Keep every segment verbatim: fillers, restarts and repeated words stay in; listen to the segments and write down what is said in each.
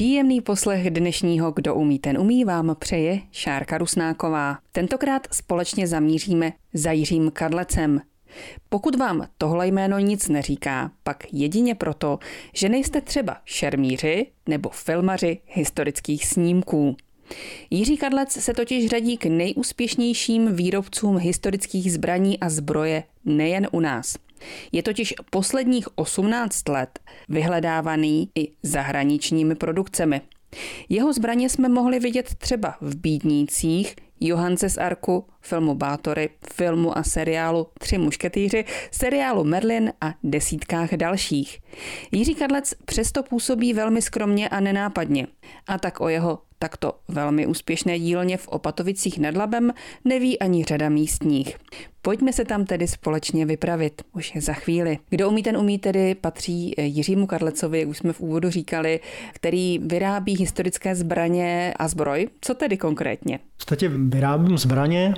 Příjemný poslech dnešního Kdo umí, ten umí vám přeje Šárka Rusnáková. Tentokrát společně zamíříme za Jiřím Kadlecem. Pokud vám tohle jméno nic neříká, pak jedině proto, že nejste třeba šermíři nebo filmaři historických snímků. Jiří Kadlec se totiž řadí k nejúspěšnějším výrobcům historických zbraní a zbroje nejen u nás. Je totiž posledních osmnáct let vyhledávaný i zahraničními produkcemi. Jeho zbraně jsme mohli vidět třeba v Bídnících, Johance z Arku, filmu Bátory, filmu a seriálu Tři mušketýři, seriálu Merlin a desítkách dalších. Jiří Kadlec přesto působí velmi skromně a nenápadně. A tak o jeho takto velmi úspěšné dílně v Opatovicích nad Labem neví ani řada místních. Pojďme se tam tedy společně vypravit už za chvíli. Kdo umí, ten umí tedy patří Jiřímu Kadlecovi, jak už jsme v úvodu říkali, který vyrábí historické zbraně a zbroj. Co tedy konkrétně? V podstatě vyrábím zbraně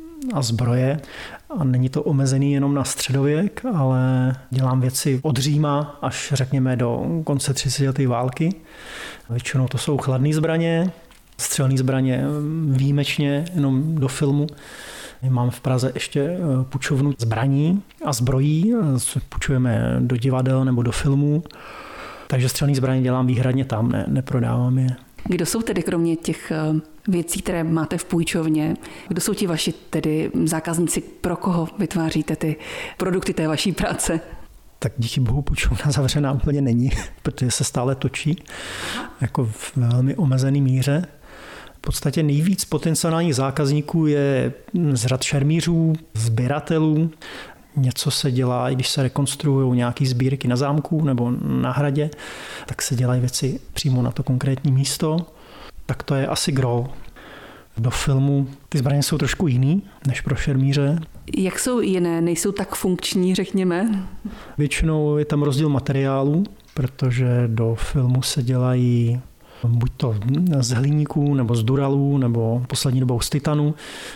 a zbroje a není to omezený jenom na středověk, ale dělám věci od Říma až řekněme do konce třicetileté války. Většinou to jsou chladné zbraně, střelné zbraně výjimečně jenom do filmu. Mám v Praze ještě půjčovnu zbraní a zbrojí, půjčujeme do divadel nebo do filmů, takže střelné zbraně dělám výhradně tam, ne, neprodávám je. Kdo jsou tedy kromě těch věcí, které máte v půjčovně, kdo jsou ti vaši tedy zákazníci, pro koho vytváříte ty produkty té vaší práce? Tak díky bohu půjčovna zavřená úplně není, protože se stále točí jako v velmi omezený míře. V podstatě nejvíc potenciálních zákazníků je z řad šermířů, sběratelů. Něco se dělá, i když se rekonstruují nějaké sbírky na zámku nebo na hradě, tak se dělají věci přímo na to konkrétní místo. Tak to je asi gro. Do filmu ty zbraně jsou trošku jiný než pro šermíře. Jak jsou jiné? Nejsou tak funkční, řekněme? Většinou je tam rozdíl materiálu, protože do filmu se dělají buď to z hliníků, nebo z duralů, nebo poslední dobou z titanu.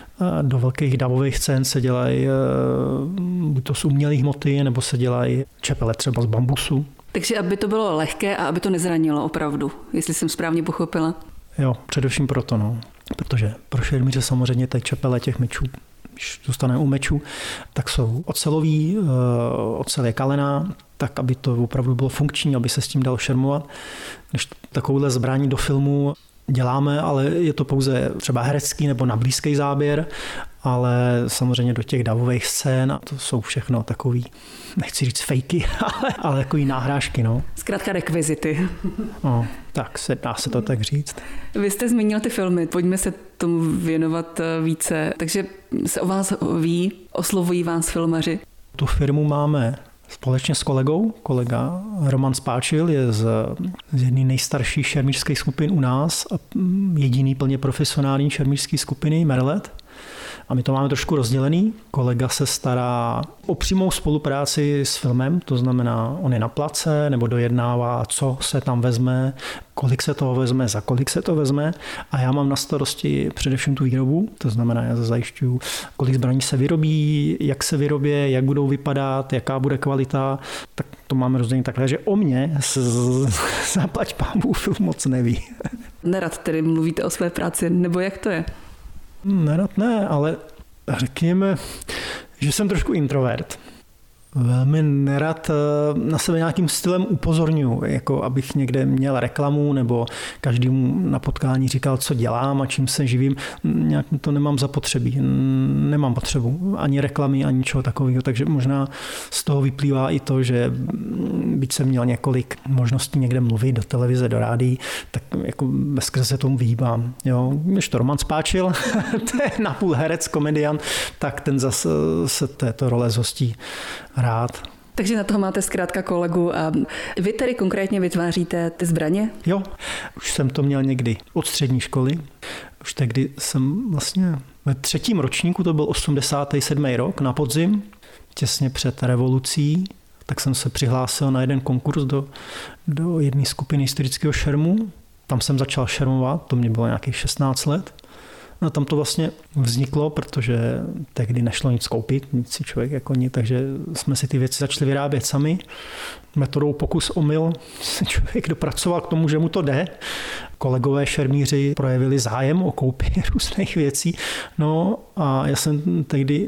Do velkých davových scén se dělají buď to z umělých hmoty, nebo se dělají čepele třeba z bambusu. Takže aby to bylo lehké a aby to nezranilo opravdu, jestli jsem správně pochopila. Jo, především proto, no. Protože pro šermíře samozřejmě ty čepele těch mečů, když zůstane u mečů, tak jsou ocelový, ocel je kalená, tak aby to opravdu bylo funkční, aby se s tím dalo šermovat. Když takovouhle zbraní do filmu děláme, ale je to pouze třeba herecký nebo na blízký záběr, ale samozřejmě do těch davových scén, a to jsou všechno takový, nechci říct fejky, ale, ale takový náhrážky, no. Zkrátka rekvizity. No, tak se dá se to tak říct. Vy jste zmínil ty filmy, pojďme se tomu věnovat více. Takže se o vás ví, oslovují vás filmaři? Tu firmu máme společně s kolegou. Kolega Roman Spáčil je z, z jedné nejstarší šermířských skupin u nás a jediný plně profesionální šermířský skupiny Merlet. A my to máme trošku rozdělený. Kolega se stará o přímou spolupráci s filmem, to znamená, on je na place nebo dojednává, co se tam vezme, kolik se toho vezme, za kolik se to vezme. A já mám na starosti především tu výrobu, to znamená, já zajišťuju, kolik zbraní se vyrobí, jak se vyrobí, jak budou vypadat, jaká bude kvalita. Tak to máme rozdělený takhle, že o mě zaplať pánbůh film moc neví. Nerad tedy mluvíte o své práci, nebo jak to je? Nerad ne, ale řekněme, že jsem trošku introvert. Velmi nerad na sebe nějakým stylem upozorňuji, jako abych někde měl reklamu nebo každému na potkání říkal, co dělám a čím se živím. Nějak to nemám zapotřebí. Nemám potřebu ani reklamy, ani ničeho takového, takže možná z toho vyplývá i to, že byť jsem měl několik možností někde mluvit do televize, do rádií, tak jako bezkrze se tomu vyhýbám. Jo, když to Roman Spáčil, to je napůl herec, komediant, tak ten zase se této role zhostí rád. Takže na toho máte zkrátka kolegu a vy tedy konkrétně vytváříte ty zbraně? Jo, už jsem to měl někdy od střední školy. Už tehdy jsem vlastně ve třetím ročníku, to byl osmdesátý sedmý rok, na podzim, těsně před revolucí, tak jsem se přihlásil na jeden konkurs do, do jedné skupiny historického šermu. Tam jsem začal šermovat, to mě bylo nějakých šestnáct let. No, tam to vlastně vzniklo, protože tehdy nešlo nic koupit, nic si člověk jako nic, takže jsme si ty věci začali vyrábět sami. Metodou pokus omyl se člověk dopracoval k tomu, že mu to jde. Kolegové šermíři projevili zájem o koupi různých věcí. No a já jsem tehdy,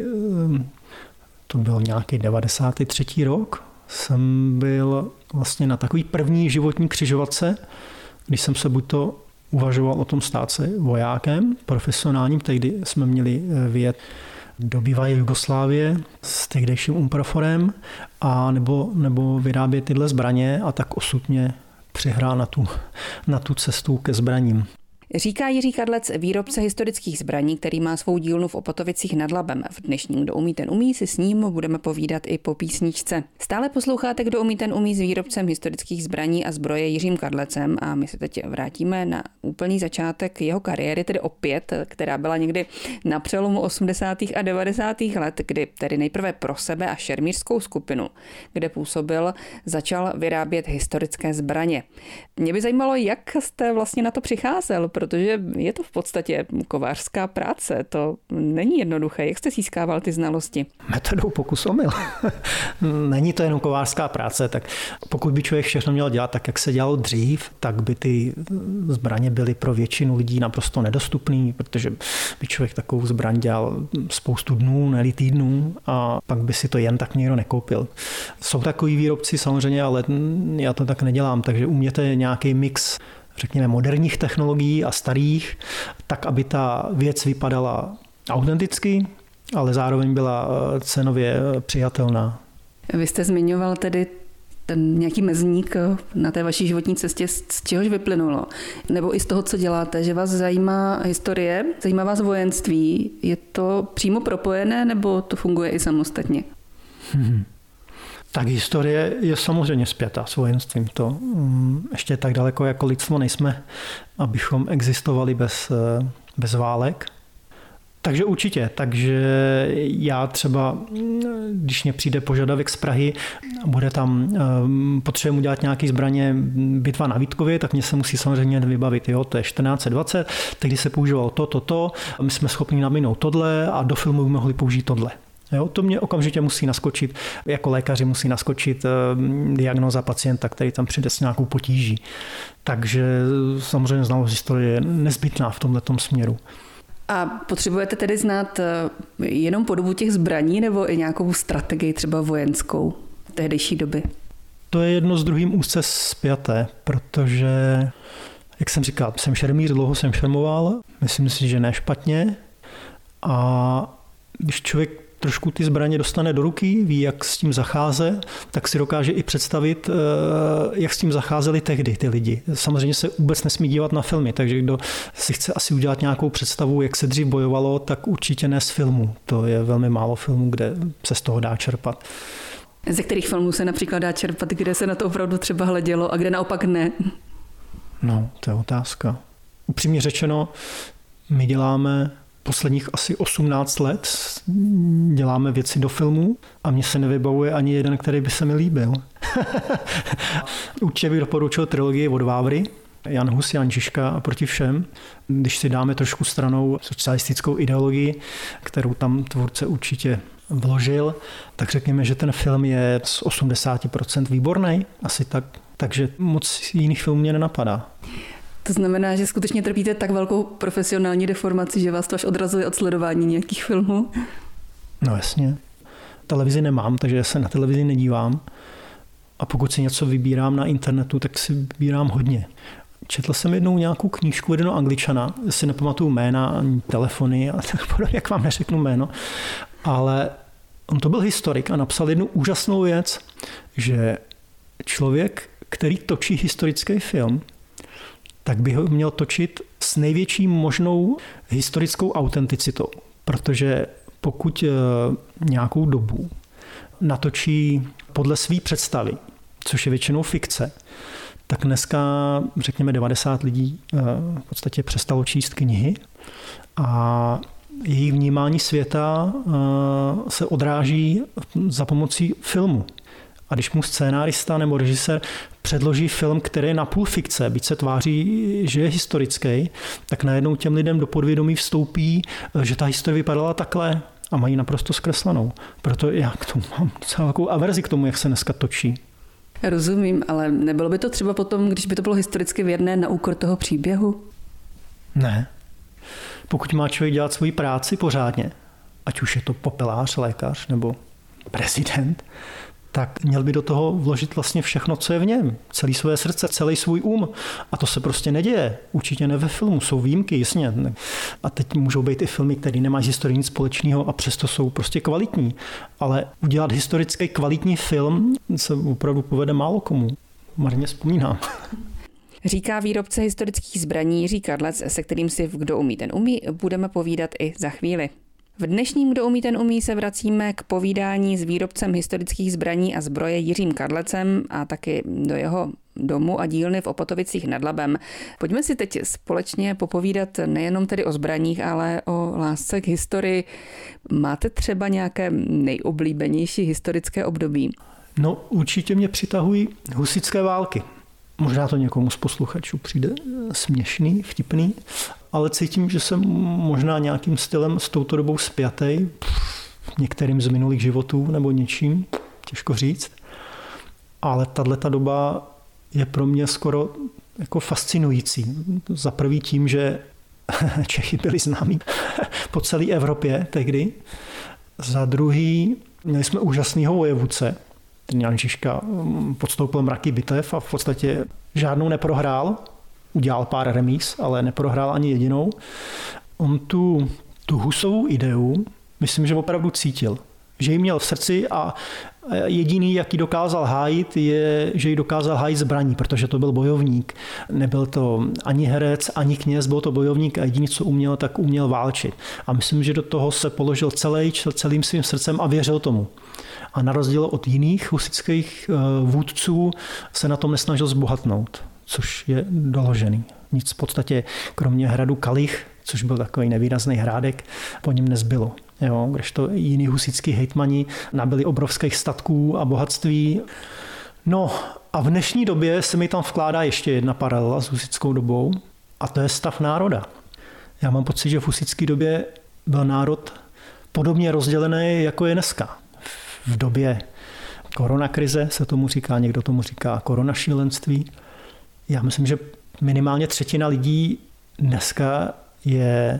to byl nějaký devadesátý třetí rok, jsem byl vlastně na takový první životní křižovatce, když jsem se buď to uvažoval o tom stát se vojákem profesionálním, tehdy jsme měli vyjet do bývalé Jugoslávie s tehdejším Umpraforem a nebo, nebo vyrábět tyhle zbraně a tak osud mě přihrál na tu, na tu cestu ke zbraním. Říká Jiří Kadlec, výrobce historických zbraní, který má svou dílnu v Opatovicích nad Labem. V dnešním Kdo umí, ten umí si s ním budeme povídat i po písničce. Stále posloucháte Kdo umí, ten umí s výrobcem historických zbraní a zbroje Jiřím Kadlecem a my se teď vrátíme na úplný začátek jeho kariéry, tedy opět, která byla někdy na přelomu osmdesátých a devadesátých let, kdy tedy nejprve pro sebe a šermířskou skupinu, kde působil, začal vyrábět historické zbraně. Mě by zajímalo, jak jste vlastně na to přicházel, protože je to v podstatě kovářská práce, to není jednoduché. Jak jste získával ty znalosti? Metodou pokus omyl. Není to jenom kovářská práce, tak pokud by člověk všechno měl dělat tak, jak se dělalo dřív, tak by ty zbraně byly pro většinu lidí naprosto nedostupný, protože by člověk takovou zbraň dělal spoustu dnů, ne týdnů a pak by si to jen tak někdo nekoupil. Jsou takový výrobci samozřejmě, ale já to tak nedělám, takže u mě to je nějaký mix, řekněme, moderních technologií a starých, tak, aby ta věc vypadala autenticky, ale zároveň byla cenově přijatelná. Vy jste zmiňoval tedy ten nějaký mezník na té vaší životní cestě, z čehož vyplynulo, nebo i z toho, co děláte, že vás zajímá historie, zajímá vás vojenství. Je to přímo propojené, nebo to funguje i samostatně? Hmm. Tak historie je samozřejmě spjatá s vojenstvím. To ještě tak daleko jako lidstvo nejsme, abychom existovali bez, bez válek. Takže určitě. Takže já třeba, když mě přijde požadavek z Prahy, bude tam, potřebujeme udělat nějaké zbraně, bitva na Vítkově, tak mě se musí samozřejmě vybavit. Jo, to je čtrnáct dvacet, tehdy se používalo to, to, to, my jsme schopni nabídnout tohle a do filmu by mohli použít tohle. Jo, to mě okamžitě musí naskočit, jako lékaři musí naskočit diagnóza pacienta, který tam přijde s nějakou potíží. Takže samozřejmě znalost historie je nezbytná v tomhletom směru. A potřebujete tedy znát jenom podobu těch zbraní nebo i nějakou strategii třeba vojenskou tehdejší doby? To je jedno s druhým úzce spjaté, protože, jak jsem říkal, jsem šermíř, dlouho jsem šermoval, myslím si, že ne špatně. A když člověk trošku ty zbraně dostane do ruky, ví, jak s tím zacházet, tak si dokáže i představit, jak s tím zacházeli tehdy ty lidi. Samozřejmě se vůbec nesmí dívat na filmy, takže kdo si chce asi udělat nějakou představu, jak se dřív bojovalo, tak určitě ne z filmu. To je velmi málo filmů, kde se z toho dá čerpat. Ze kterých filmů se například dá čerpat, kde se na to opravdu třeba hledělo a kde naopak ne? No, to je otázka. Upřímně řečeno, my děláme posledních asi osmnáct let děláme věci do filmu a mně se nevybavuje ani jeden, který by se mi líbil. Určitě bych doporučil trilogii od Vávry, Jan Hus, Jan Žižka a Proti všem. Když si dáme trošku stranou socialistickou ideologii, kterou tam tvůrce určitě vložil, tak řekněme, že ten film je z osmdesát procent výborný, asi tak. Takže moc jiných filmů mě nenapadá. To znamená, že skutečně trpíte tak velkou profesionální deformaci, že vás to až odrazuje od sledování nějakých filmů? No jasně. Televizi nemám, takže se na televizi nedívám. A pokud si něco vybírám na internetu, tak si vybírám hodně. Četl jsem jednou nějakou knížku jednoho Angličana, si nepamatuju jména, ani telefony, a tak podobně, jak vám neřeknu jméno. Ale on to byl historik a napsal jednu úžasnou věc, že člověk, který točí historický film, tak by ho měl točit s největší možnou historickou autenticitou. Protože pokud nějakou dobu natočí podle své představy, což je většinou fikce, tak dneska, řekněme, devadesát lidí v podstatě přestalo číst knihy a jejich vnímání světa se odráží za pomocí filmu. A když mu scénárista nebo režisér předloží film, který je napůl fikce, byť se tváří, že je historický, tak najednou těm lidem do podvědomí vstoupí, že ta historie vypadala takhle a mají naprosto zkreslenou. Proto já k tomu mám docela velkou averzi k tomu, jak se dneska točí. Rozumím, ale nebylo by to třeba potom, když by to bylo historicky věrné, na úkor toho příběhu? Ne. Pokud má člověk dělat svoji práci pořádně, ať už je to popelář, lékař nebo prezident, tak měl by do toho vložit vlastně všechno, co je v něm. Celý své srdce, celý svůj um. A to se prostě neděje. Určitě ne ve filmu. Jsou výjimky, jasně. A teď můžou být i filmy, které nemají s historií nic společného a přesto jsou prostě kvalitní. Ale udělat historický kvalitní film se opravdu povede málo komu. Marně vzpomínám. Říká výrobce historických zbraní Jiří Kadlec, se kterým si v Kdo umí, ten umí budeme povídat i za chvíli. V dnešním Kdo umí, ten umí se vracíme k povídání s výrobcem historických zbraní a zbroje Jiřím Kadlecem a taky do jeho domu a dílny v Opatovicích nad Labem. Pojďme si teď společně popovídat nejenom tedy o zbraních, ale o lásce k historii. Máte třeba nějaké nejoblíbenější historické období? No, určitě mě přitahují husitské války. Možná to někomu z posluchačů přijde směšný, vtipný, ale cítím, že jsem možná nějakým stylem s touto dobou spjatej, některým z minulých životů nebo něčím, těžko říct. Ale tato doba je pro mě skoro jako fascinující. Za prvý tím, že Čechy byli známí po celé Evropě tehdy. Za druhý, měli jsme úžasného vojevůdce. Ten Jan Žižka podstoupil mraky bitev a v podstatě žádnou neprohrál. Udělal pár remíz, ale neprohrál ani jedinou. On tu, tu Husovou ideu, myslím, že opravdu cítil. Že ji měl v srdci a jediný, jak ji dokázal hájit, je, že ji dokázal hájit zbraní, protože to byl bojovník. Nebyl to ani herec, ani kněz, byl to bojovník a jediný, co uměl, tak uměl válčit. A myslím, že do toho se položil celý, celým svým srdcem a věřil tomu. A na rozdíl od jiných husitských vůdců se na tom nesnažil zbohatnout, což je doložený. Nic v podstatě, kromě hradu Kalich, což byl takový nevýrazný hrádek, po něm nezbylo. Jo, kdežto jiní husitský hejtmani nabili obrovských statků a bohatství. No a v dnešní době se mi tam vkládá ještě jedna paralela s husitskou dobou a to je stav národa. Já mám pocit, že v husitské době byl národ podobně rozdělený, jako je dneska. V době koronakrize se tomu říká, někdo tomu říká koronašílenství. Já myslím, že minimálně třetina lidí dneska je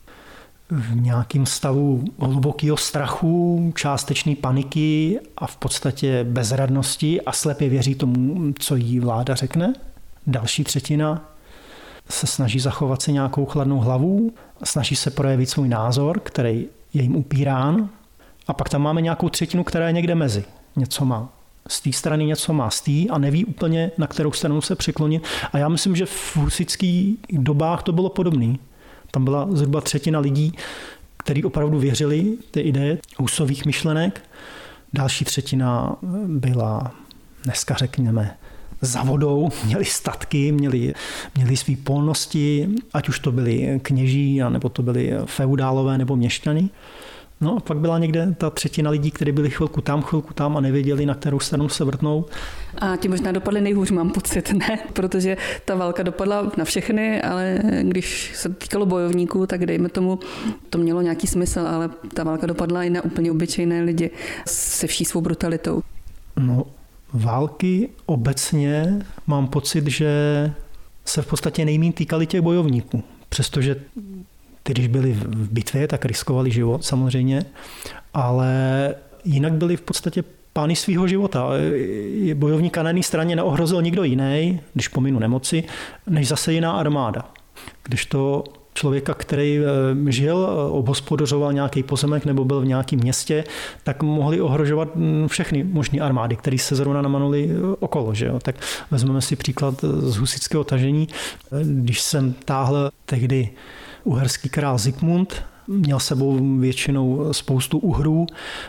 v nějakém stavu hlubokého strachu, částečné paniky a v podstatě bezradnosti a slepě věří tomu, co jí vláda řekne. Další třetina se snaží zachovat si nějakou chladnou hlavu, snaží se projevit svůj názor, který je jim upírán. A pak tam máme nějakou třetinu, která je někde mezi. Něco má z té strany, něco má z té a neví úplně, na kterou stranu se přiklonit. A já myslím, že v husitských dobách to bylo podobné. Tam byla zhruba třetina lidí, kteří opravdu věřili té ideje husových myšlenek. Další třetina byla, dneska řekněme, za vodou, měli statky, měli, měli svý polnosti, ať už to byli kněží, nebo to byli feudálové nebo měšťani. No a pak byla někde ta třetina lidí, kteří byli chvilku tam, chvilku tam a nevěděli, na kterou stranu se vrtnou. A ti možná dopadly nejhůř, mám pocit, ne? Protože ta válka dopadla na všechny, ale když se týkalo bojovníků, tak dejme tomu, to mělo nějaký smysl, ale ta válka dopadla i na úplně obyčejné lidi se vší svou brutalitou. No, války obecně mám pocit, že se v podstatě nejméně týkaly těch bojovníků, přestože ty, když byli v bitvě, tak riskovali život samozřejmě, ale jinak byli v podstatě pány svého života. Bojovníka na jedné straně neohrozil nikdo jiný, když pominu nemoci, než zase jiná armáda. Když to člověka, který žil, obhospodařoval nějaký pozemek nebo byl v nějakém městě, tak mohli ohrožovat všechny možné armády, které se zrovna namanuli okolo. Že jo? Tak vezmeme si příklad z husitského tažení. Když jsem táhl tehdy uherský král Zikmund Měl sebou většinou spoustu uhrů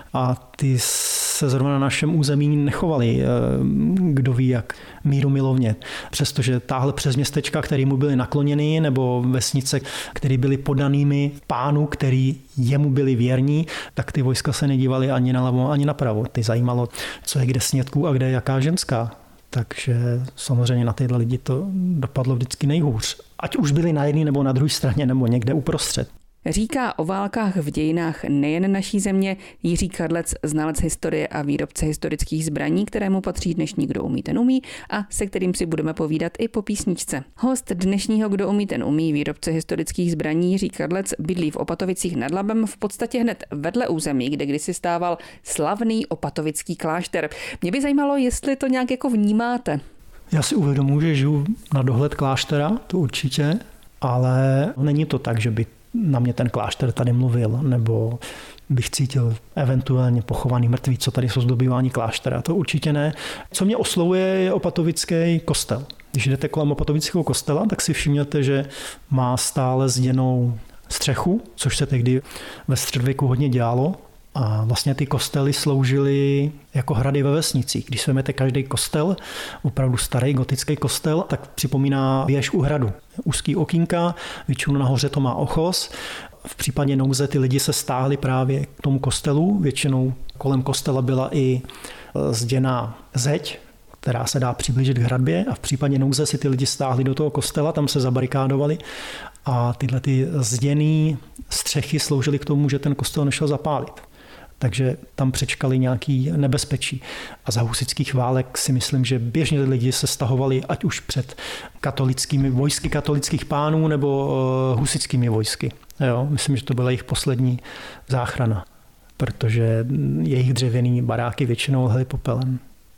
a ty se zrovna na našem území nechovali, kdo ví jak, míru milovně. Přestože táhle přes městečka, které mu byly nakloněny, nebo vesnice, které byly podanými pánu, který jemu byli věrní, tak ty vojska se nedívaly ani nalevo, ani napravo. Ty zajímalo, co je kde snědků a kde je jaká ženská. Takže samozřejmě na tyhle lidi to dopadlo vždycky nejhůř. Ať už byli na jedné nebo na druhé straně, nebo někde uprostřed. Říká o válkách v dějinách nejen naší země Jiří Kadlec, znalec historie a výrobce historických zbraní, kterému patří dnešní Kdo umí, ten umí a se kterým si budeme povídat i po písničce. Host dnešního Kdo umí, ten umí, výrobce historických zbraní Jiří Kadlec, bydlí v Opatovicích nad Labem, v podstatě hned vedle území, kde kdysi stával slavný opatovický klášter. Mě by zajímalo, jestli to nějak jako vnímáte. Já si uvědomuji, že žiju na dohled kláštera, to určitě, ale není to tak, že by na mě ten klášter tady mluvil, nebo bych cítil eventuálně pochovaný mrtví, co tady jsou zdobývání kláštera. To určitě ne. Co mě oslovuje, je opatovický kostel. Když jdete kolem opatovického kostela, tak si všimněte, že má stále zděnou střechu, což se tehdy ve středověku hodně dělalo. A vlastně ty kostely sloužily jako hrady ve vesnicích. Když si vezmete každý kostel, opravdu starý gotický kostel, tak připomíná věž u hradu. Úzký okýnka, většinou nahoře to má ochos. V případě nouze ty lidi se stáhli právě k tomu kostelu. Většinou kolem kostela byla i zděná zeď, která se dá přiblížit k hradbě, a v případě nouze si ty lidi stáhli do toho kostela, tam se zabarikádovali a tyhle ty zděný střechy sloužily k tomu, že ten kostel nešel zapálit. Takže tam přečkali nějaký nebezpečí. A za husitských válek si myslím, že běžně lidi se stahovali ať už před katolickými vojsky katolických pánů nebo husitskými vojsky. Jo, myslím, že to byla jejich poslední záchrana, protože jejich dřevěný baráky většinou hly popelem.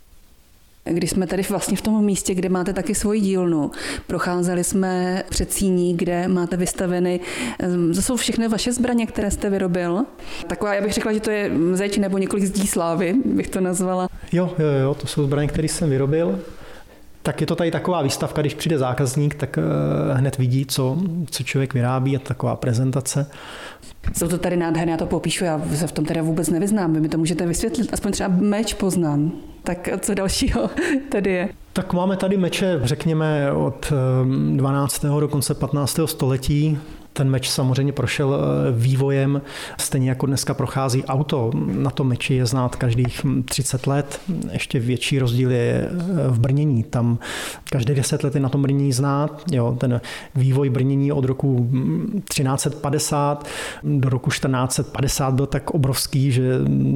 Když jsme tady vlastně v tom místě, kde máte taky svoji dílnu, procházeli jsme před síní, kde máte vystaveny, to jsou všechny vaše zbraně, které jste vyrobil. Taková, já bych řekla, že to je zeď nebo několik zdí slávy, bych to nazvala. Jo, jo, jo, to jsou zbraně, které jsem vyrobil. Tak je to tady taková výstavka, když přijde zákazník, tak hned vidí, co, co člověk vyrábí, je to taková prezentace. Jsou to tady nádherné, já to popíšu, já se v tom teda vůbec nevyznám, vy mi to můžete vysvětlit, aspoň třeba meč poznám. Tak co dalšího tady je? Tak máme tady meče, řekněme, od dvanáctého do konce patnáctého století. Ten meč samozřejmě prošel vývojem, stejně jako dneska prochází auto. Na tom meči je znát každých třicet let. Ještě větší rozdíl je v brnění. Tam každé deset let je na tom brnění znát. Jo, ten vývoj brnění od roku třináct set padesát do roku čtrnáct set padesát byl tak obrovský, že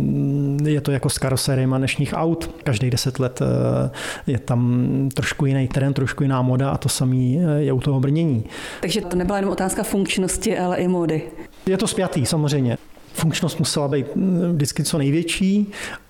je to jako s karoseriemi dnešních aut. Každých deset let je tam trošku jiný terén, trošku jiná moda a to samé je u toho brnění. Takže to nebyla jenom otázka funkčnosti, ale i módy. Je to spjatý, samozřejmě. Funkčnost musela být vždycky co největší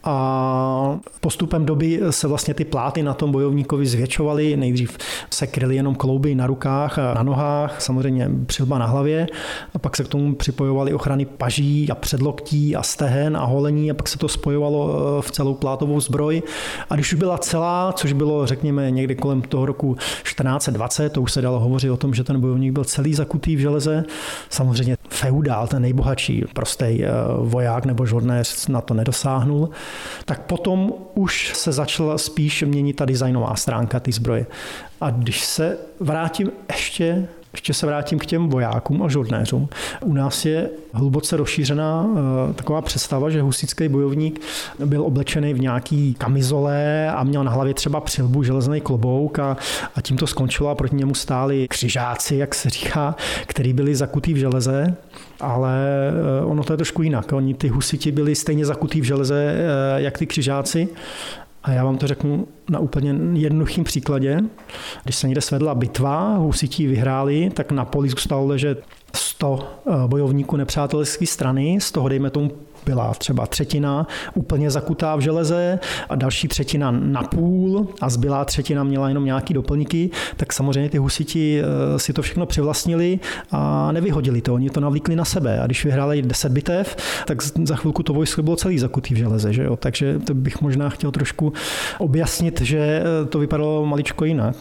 a postupem doby se vlastně ty pláty na tom bojovníkovi zvětšovaly. Nejdřív se kryly jenom klouby na rukách a na nohách, samozřejmě přilba na hlavě, a pak se k tomu připojovaly ochrany paží a předloktí a stehen a holení a pak se to spojovalo v celou plátovou zbroj. A když už byla celá, což bylo řekněme někdy kolem toho roku čtrnáct set dvacet, to už se dalo hovořit o tom, že ten bojovník byl celý zakutý v železe. Samozřejmě feudál, ten nejbohatší, prostý voják nebo žoldnéř na to nedosáhnul. Tak potom už se začala spíš měnit ta designová stránka té zbroje. A když se vrátím ještě, ještě se vrátím k těm vojákům a žoldnéřům, u nás je hluboce rozšířená taková představa, že husitský bojovník byl oblečený v nějaký kamizole a měl na hlavě třeba přilbu, železný klobouk a, a tím to skončilo a proti němu stáli křižáci, jak se říká, který byli zakutý v železe. Ale ono to je trošku jinak. Oni ty husiti byli stejně zakutý v železe, jak ty křižáci. A já vám to řeknu na úplně jednoduchým příkladě. Když se někde svedla bitva, husiti vyhráli, tak na poli zůstalo ležet sto bojovníků nepřátelské strany, z toho dejme tomu byla třeba třetina úplně zakutá v železe a další třetina na půl a zbylá třetina měla jenom nějaký doplňky, tak samozřejmě ty husiti si to všechno přivlastnili a nevyhodili to, oni to navlíkli na sebe a když vyhráli deset bitev, tak za chvilku to vojsko bylo celý zakutý v železe, že jo? Takže to bych možná chtěl trošku objasnit, že to vypadalo maličko jinak.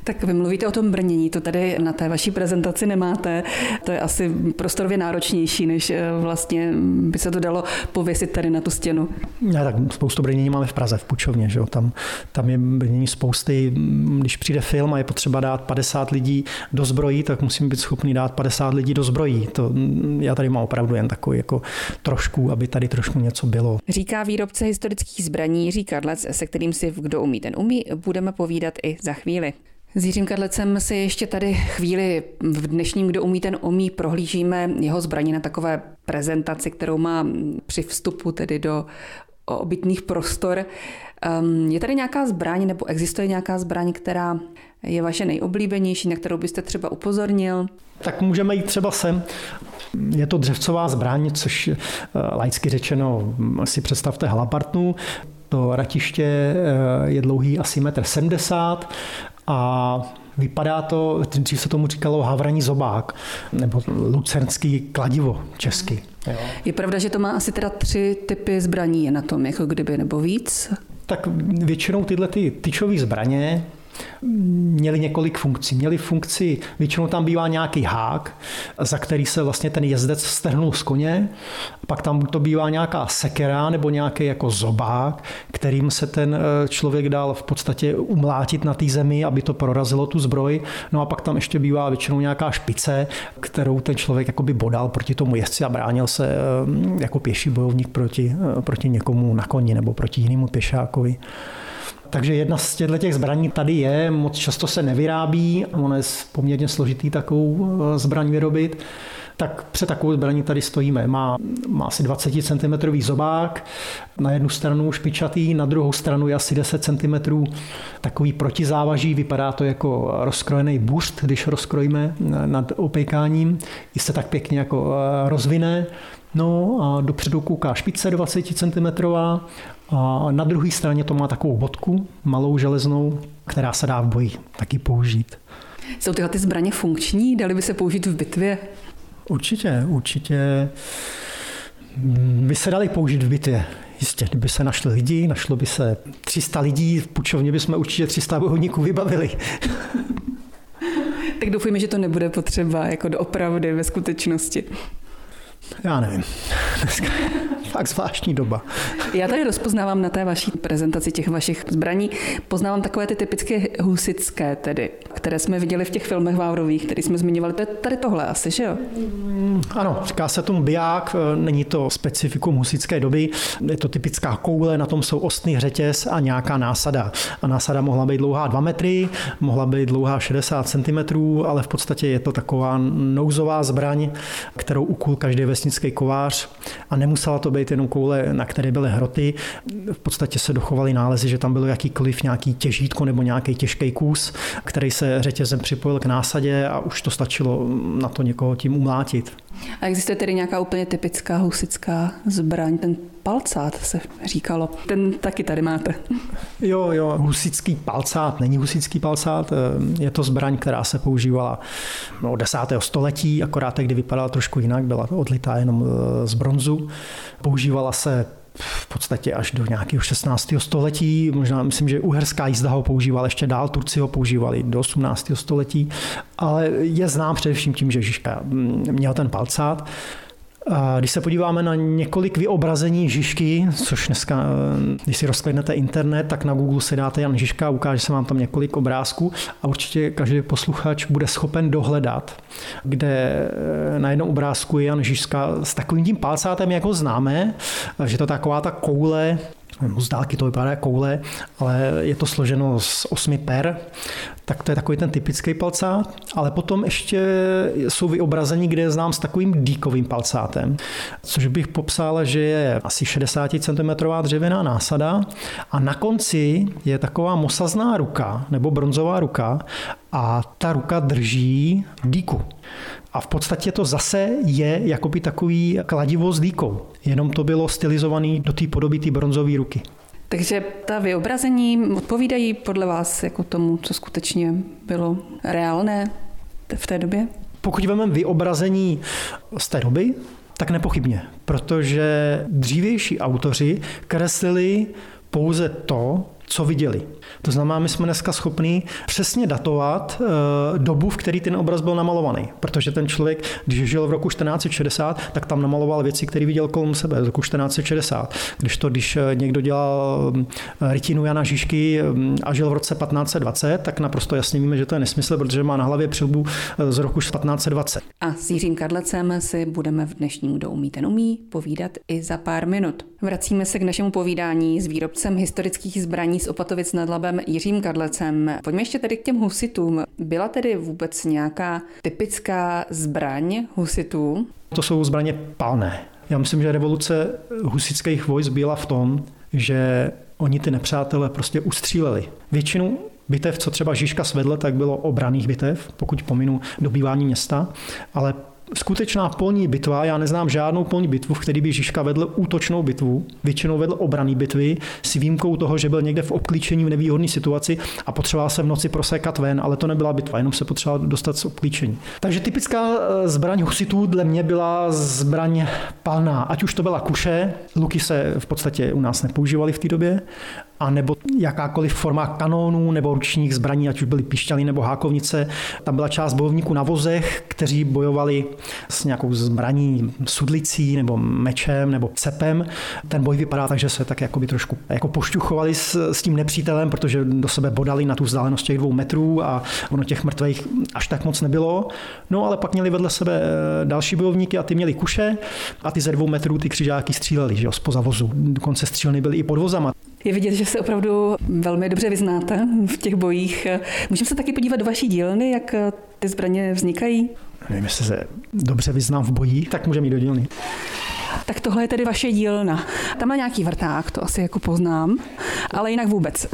Tak vy mluvíte o tom brnění, to tady na té vaší prezentaci nemáte. To je asi prostorově náročnější, než vlastně by se to dalo pověsit tady na tu stěnu. Ne, tak spoustu brnění máme v Praze, v Pučovně. Že jo? Tam, tam je brnění spousty. Když přijde film a je potřeba dát padesát lidí do zbrojí, tak musím být schopný dát padesát lidí do zbrojí. To, já tady mám opravdu jen takový jako trošku, aby tady trošku něco bylo. Říká výrobce historických zbraní Jiří Kadlec, se kterým si v Kdo umí, ten umí budeme povídat i za chvíli. S Jiřím Kadlecem si ještě tady chvíli v dnešním Kdo umí, ten umí prohlížíme jeho zbraní na takové prezentaci, kterou má při vstupu tedy do obytných prostor. Je tady nějaká zbraň nebo existuje nějaká zbraň, která je vaše nejoblíbenější, na kterou byste třeba upozornil? Tak můžeme jít třeba sem. Je to dřevcová zbraň, což laicky řečeno si představte halapartnu. To ratiště je dlouhý asi metr sedmdesát a vypadá to, dřív se tomu říkalo havraní zobák, nebo lucernský kladivo česky. Jo. Je pravda, že to má asi teda tři typy zbraní je na tom, jako kdyby, nebo víc? Tak většinou tyhle ty tyčové zbraně měli několik funkcí. Měli funkci, většinou tam bývá nějaký hák, za který se vlastně ten jezdec strhnul z koně, pak tam to bývá nějaká sekera nebo nějaký jako zobák, kterým se ten člověk dal v podstatě umlátit na té zemi, aby to prorazilo tu zbroj. No a pak tam ještě bývá většinou nějaká špice, kterou ten člověk jakoby bodal proti tomu jezdci a bránil se jako pěší bojovník proti, proti někomu na koni nebo proti jinému pěšákovi. Takže jedna z těchto zbraní tady je, moc často se nevyrábí, ono je poměrně složitý takovou zbraň vyrobit. Tak před takovou zbraní tady stojíme. Má, má asi dvacet centimetrů zobák, na jednu stranu špičatý, na druhou stranu je asi deset centimetrů takový protizávaží, vypadá to jako rozkrojený buřt, když rozkrojíme nad opékáním, i se tak pěkně jako rozvine. No a dopředu kouká špice dvacet centimetrů a na druhé straně to má takovou bodku, malou železnou, která se dá v boji taky použít. Jsou tyhle ty zbraně funkční? Dali by se použít v bitvě? Určitě, určitě by se dali použít v bitvě. Jistě, kdyby se našli lidi, našlo by se tři sta lidí, v Pučovně bychom určitě tři sta bojovníků vybavili. Tak doufujeme, že to nebude potřeba jako doopravdy ve skutečnosti. Já nevím. Dneska fakt zvláštní doba. Já tady rozpoznávám na té vaší prezentaci těch vašich zbraní, poznávám takové ty typické husické tedy, které jsme viděli v těch filmech Vávrových, které jsme zmiňovali. To je tady tohle asi, že jo? Ano, říká se tomu biják, není to specifikum husické doby, je to typická koule, na tom jsou ostný řetěz a nějaká násada. A násada mohla být dlouhá dva metry, mohla být dlouhá šedesát centimetrů, ale v podstatě je to taková nouzová zbraň, kterou ukul každý vesnický kovář a nemusela to být jenom koule, na které byly hroty. V podstatě se dochovaly nálezy, že tam bylo jakýkoliv nějaký těžítko nebo nějaký těžký kus, který se řetězem připojil k násadě a už to stačilo na to někoho tím umlátit. A existuje tedy nějaká úplně typická husická zbraň, ten palcát se říkalo. Ten taky tady máte. Jo, jo, husický palcát není husický palcát, je to zbraň, která se používala od desátého století, akorát kdy vypadala trošku jinak, byla odlitá jenom z bronzu. Používala se v podstatě až do nějakého šestnáctého století. Možná myslím, že uherská jízda ho používala ještě dál, Turci ho používali do osmnáctého století, ale je znám především tím, že Žižka měl ten palcát. Když se podíváme na několik vyobrazení Žižky, což dneska, když si rozkliknete internet, tak na Google si dáte Jan Žižka, ukáže se vám tam několik obrázků a určitě každý posluchač bude schopen dohledat, kde na jednom obrázku je Jan Žižka s takovým tím palcátem, jak ho známe, že to taková ta koule, z dálky to vypadá jako koule, ale je to složeno z osmi per, tak to je takový ten typický palcát, ale potom ještě jsou vyobrazení, kde je znám s takovým dýkovým palcátem, což bych popsal, že je asi šedesát centimetrů dřevěná násada a na konci je taková mosazná ruka nebo bronzová ruka a ta ruka drží dýku. A v podstatě to zase je jakoby takový kladivo s dýkou, jenom to bylo stylizované do té podoby té bronzové ruky. Takže ta vyobrazení odpovídají podle vás jako tomu, co skutečně bylo reálné v té době? Pokud vezmeme vyobrazení z té doby, tak nepochybně, protože dřívější autoři kreslili pouze to, co viděli. To znamená, my jsme dneska schopni přesně datovat e, dobu, v který ten obraz byl namalovaný. Protože ten člověk, když žil v roku čtrnáct set šedesát, tak tam namaloval věci, které viděl kolem sebe z roku čtrnáct set šedesát. Když to, když někdo dělal rytinu Jana Žižky a žil v roce patnáct set dvacet, tak naprosto jasně víme, že to je nesmysl, protože má na hlavě přilbu z roku patnáct set dvacet. A s Jiřím Kadlecem si budeme v dnešním Kdo umí, ten umí povídat i za pár minut. Vracíme se k našemu povídání s výrobcem historických zbraní z Opatovic nad Labem Jiřím Kadlecem. Pojďme ještě tedy k těm husitům. Byla tedy vůbec nějaká typická zbraň husitů? To jsou zbraně palné. Já myslím, že revoluce husitských vojsk byla v tom, že oni ty nepřátelé prostě ustříleli. Většinu bitev, co třeba Žižka svedl, tak bylo obranných bitev, pokud pominu dobývání města, ale skutečná polní bitva, já neznám žádnou polní bitvu, v které by Žižka vedl útočnou bitvu, většinou vedl obranný bitvy s výjimkou toho, že byl někde v obklíčení v nevýhodné situaci a potřeboval se v noci prosékat ven, ale to nebyla bitva, jenom se potřeboval dostat z obklíčení. Takže typická zbraň husitů dle mě byla zbraň palná, ať už to byla kuše, luky se v podstatě u nás nepoužívaly v té době, a nebo jakákoliv forma kanónů nebo ručních zbraní, ať už byly píšťaly nebo hákovnice. Tam byla část bojovníků na vozech, kteří bojovali s nějakou zbraní, sudlicí nebo mečem nebo cepem. Ten boj vypadá tak, že se tak jakoby trošku jako pošťuchovali s, s tím nepřítelem, protože do sebe bodali na tu vzdálenost těch dvou metrů a ono těch mrtvých až tak moc nebylo. No ale pak měli vedle sebe další bojovníky a ty měli kuše a ty ze dvou metrů ty křižáky stříleli, že jo, zpoza vozu. Dokonce střílny byly i pod vozama. Je vidět, že se opravdu velmi dobře vyznáte v těch bojích. Můžeme se taky podívat do vaší dílny, jak ty zbraně vznikají? Nevím, jestli se dobře vyznám v bojích, tak můžeme jít do dílny. Tak tohle je tedy vaše dílna. Tam má nějaký vrták, to asi jako poznám, ale jinak vůbec.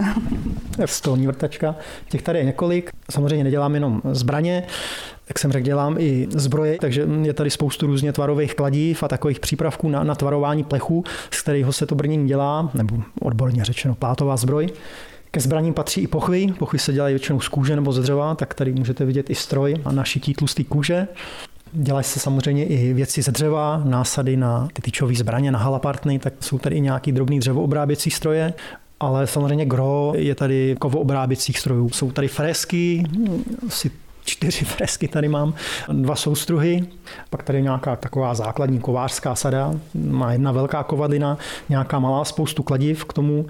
Stolní vrtačka, těch tady je několik. Samozřejmě nedělám jenom zbraně, jak jsem řekl, dělám i zbroje, takže je tady spoustu různě tvarových kladiv a takových přípravků na, na tvarování plechu, z kterého se to brnění dělá, nebo odborně řečeno plátová zbroj. Ke zbraním patří i pochvy. Pochvy se dělají většinou z kůže nebo ze dřeva, tak tady můžete vidět i stroj a našití tlustý kůže. Dělají se samozřejmě i věci ze dřeva, násady na ty tyčové zbraně, na halapartny, tak jsou tady i nějaký drobný dřevoobráběcí stroje. Ale samozřejmě gro je tady kovoobráběcích strojů. Jsou tady fresky, asi čtyři fresky tady mám, dva soustruhy, pak tady nějaká taková základní kovářská sada, má jedna velká kovadlina, nějaká malá spoustu kladiv k tomu,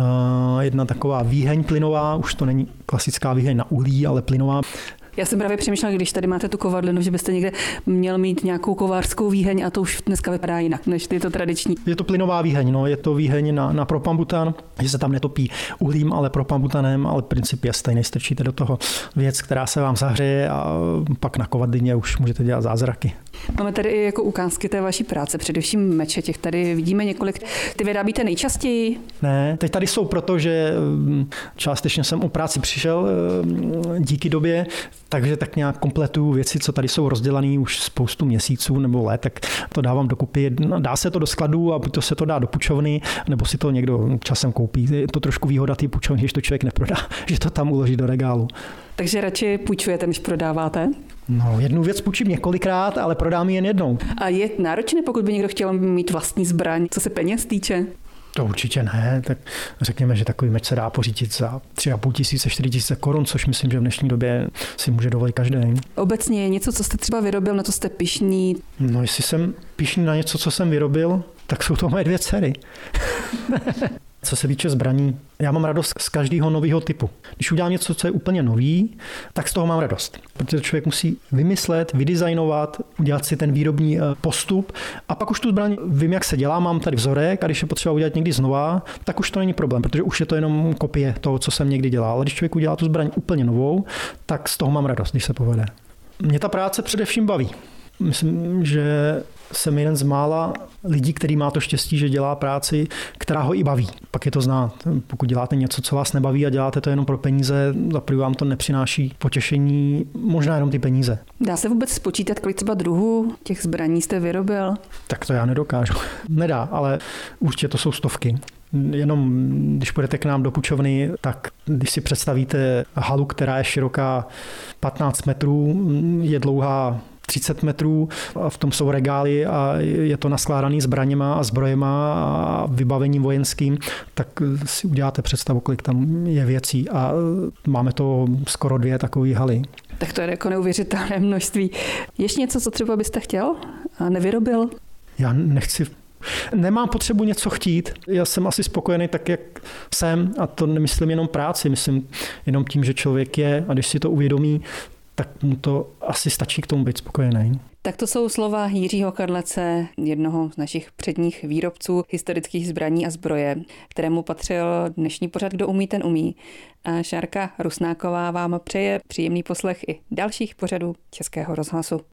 jedna taková výheň plynová, už to není klasická výheň na uhlí, ale plynová. Já jsem právě přemýšlela, když tady máte tu kovadlinu, že byste někde měl mít nějakou kovářskou výheň a to už dneska vypadá jinak, než ty to tradiční. Je to plynová výheň, no, je to výheň na, na propambutan, že se tam netopí uhlím, ale propambutanem, ale princip je stejný, strčíte do toho věc, která se vám zahřeje a pak na kovadlině už můžete dělat zázraky. Máme tady i jako ukázky té vaší práce, především meče, těch tady vidíme několik. Ty vyrábíte nejčastěji? Ne, teď tady jsou proto, že částečně jsem o práci přišel díky době, takže tak nějak kompletuju věci, co tady jsou rozdělané už spoustu měsíců nebo let, tak to dávám dokupy. Dá se to do skladu a buď to se to dá do půjčovny, nebo si to někdo časem koupí. Je to trošku výhoda té půjčovny, když to člověk neprodá, že to tam uloží do regálu. Takže radši půjčujete, než prodáváte? No, jednu věc půjčím několikrát, ale prodám ji jen jednou. A je náročné, pokud by někdo chtěl mít vlastní zbraň, co se peněz týče? To určitě ne, tak řekněme, že takový meč se dá pořídit za tři a půl tisíce, čtyři tisíce korun, což myslím, že v dnešní době si může dovolit každý. Obecně je něco, co jste třeba vyrobil, na to jste pyšný? No, jestli jsem pyšný na něco, co jsem vyrobil, tak jsou to moje dvě dcery. Co se týče zbraní, já mám radost z každého nového typu. Když udělám něco, co je úplně nový, tak z toho mám radost. Protože člověk musí vymyslet, vydesignovat, udělat si ten výrobní postup a pak už tu zbraň vím, jak se dělá, mám tady vzorek a když je potřeba udělat někdy znova, tak už to není problém, protože už je to jenom kopie toho, co jsem někdy dělal. Ale když člověk udělá tu zbraň úplně novou, tak z toho mám radost, když se povede. Mě ta práce především baví. Myslím, že jsem jeden z mála lidí, který má to štěstí, že dělá práci, která ho i baví. Pak je to znát. Pokud děláte něco, co vás nebaví a děláte to jenom pro peníze, zaprvé vám to nepřináší potěšení, možná jenom ty peníze. Dá se vůbec spočítat, kolik třeba druhů těch zbraní jste vyrobil? Tak to já nedokážu. Nedá, ale určitě to jsou stovky. Jenom když půjdete k nám do půjčovny, tak když si představíte halu, která je široká patnáct metrů, je dlouhá třicet metrů a v tom jsou regály a je to naskládaný zbraněma a zbrojema a vybavením vojenským, tak si uděláte představu, kolik tam je věcí a máme to skoro dvě takové haly. Tak to je jako neuvěřitelné množství. Ještě něco, co třeba byste chtěl a nevyrobil? Já nechci, nemám potřebu něco chtít. Já jsem asi spokojený tak, jak jsem a to nemyslím jenom práci, myslím jenom tím, že člověk je a když si to uvědomí, tak mu to asi stačí k tomu být spokojený. Tak to jsou slova Jiřího Kadlece, jednoho z našich předních výrobců historických zbraní a zbroje, kterému patřil dnešní pořad Kdo umí, ten umí. A Šárka Rusnáková vám přeje příjemný poslech i dalších pořadů Českého rozhlasu.